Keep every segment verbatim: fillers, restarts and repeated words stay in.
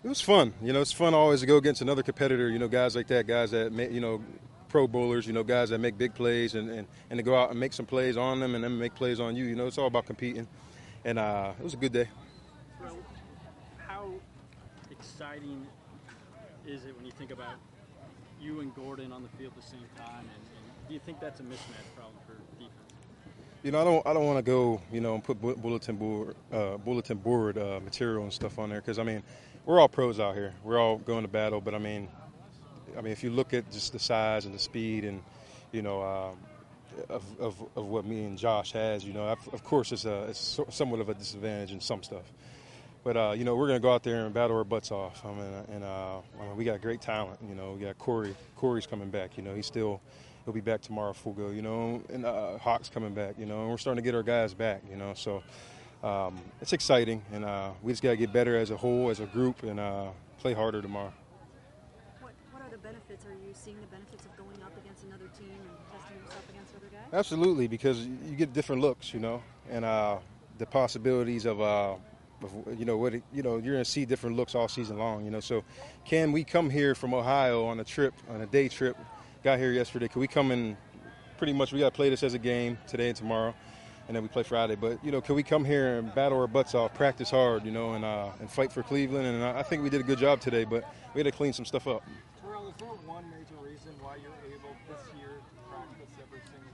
It was fun. You know, it's fun always to go against another competitor. You know, guys like that, guys that you know, pro bowlers. You know, guys that make big plays and, and, and to go out and make some plays on them and then make plays on you. You know, it's all about competing. And uh, it was a good day. Well, how exciting is it when you think about you and Gordon on the field at the same time? And, and do you think that's a mismatch problem for defense? You know, I don't, I don't want to go, you know, and put bulletin board, uh, bulletin board uh, material and stuff on there because I mean, we're all pros out here. We're all going to battle, but I mean, I mean, if you look at just the size and the speed and, you know, um, of, of of what me and Josh has, you know, of course it's a it's somewhat of a disadvantage in some stuff. But uh, you know, we're going to go out there and battle our butts off. I mean, and uh, I mean, we got great talent. You know, we got Corey. Corey's coming back. You know, he's still. He'll be back tomorrow, full go, you know, and uh, Hawk's coming back, you know, and we're starting to get our guys back, you know, so um, it's exciting, and uh, we just got to get better as a whole, as a group, and uh, play harder tomorrow. What, what are the benefits? Are you seeing the benefits of going up against another team and testing yourself against other guys? Absolutely, because you get different looks, you know, and uh, the possibilities of, uh, of, you know, what it, you know, you're going to see different looks all season long, you know, so can we come here from Ohio on a trip, on a day trip, got here yesterday. Can we come in pretty much, we got to play this as a game today and tomorrow, and then we play Friday. But, you know, can we come here and battle our butts off, practice hard, you know, and uh, and fight for Cleveland? And I think we did a good job today, but we had to clean some stuff up. Terrell, is there one major reason why you're able this year to practice every single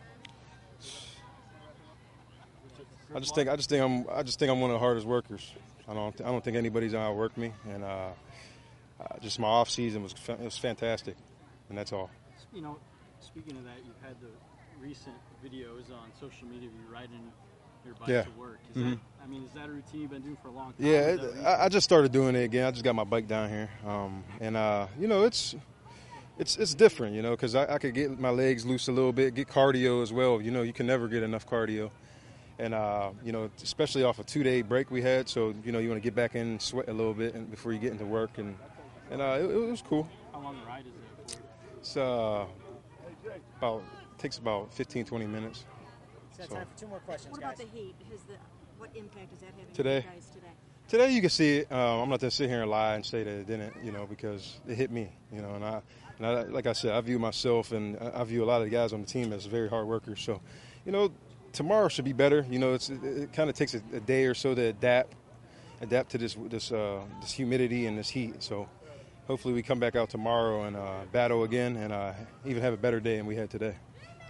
day? I just think I just think I'm I just think I'm one of the hardest workers. I don't I don't think anybody's gonna outwork me, and uh, uh, just my off season was it was fantastic, and that's all. You know, speaking of that, you've had the recent videos on social media of you riding your bike yeah. to work. Is mm-hmm. that, I mean, is that a routine you've been doing for a long time? Yeah, it, I, I just started doing it again. I just got my bike down here, um, and uh, you know, it's it's it's different, you know, because I, I could get my legs loose a little bit, get cardio as well. You know, you can never get enough cardio, and uh, you know, especially off a two-day break we had. So you know, you want to get back in and sweat a little bit and before you get into work, and and uh, it, it was cool. How long a ride is it? It's uh, about takes about fifteen, twenty minutes. So that's time for two more questions, What guys. about the heat? Has the, what impact is that having Today? on you guys today? Today you can see it. Uh, I'm not going to sit here and lie and say that it didn't, you know, because it hit me, you know. And I, and I, like I said, I view myself and I view a lot of the guys on the team as very hard workers. So, you know, tomorrow should be better. You know, it's, it, it kind of takes a, a day or so to adapt, adapt to this this uh, this humidity and this heat. So. Hopefully we come back out tomorrow and uh, battle again and uh, even have a better day than we had today.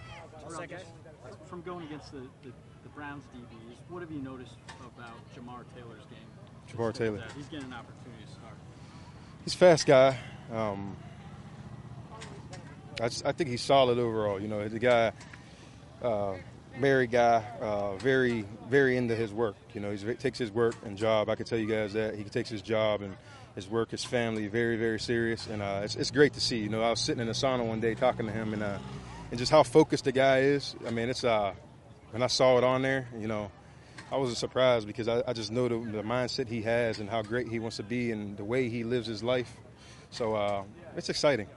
From going against the, the, the Browns D Bs, what have you noticed about Jamar Taylor's game? Jamar Taylor. He's getting an opportunity to start. He's a fast guy. Um, I, just, I think he's solid overall. You know, the guy, uh, married guy, uh, very, very into his work. You know, he takes his work and job. I can tell you guys that. He takes his job and his work, his family, very, very serious, and uh, it's, it's great to see. You know, I was sitting in the sauna one day talking to him, and uh, and just how focused the guy is. I mean, it's uh, when I saw it on there, you know, I was surprised because I, I just know the, the mindset he has and how great he wants to be and the way he lives his life. So uh, it's exciting.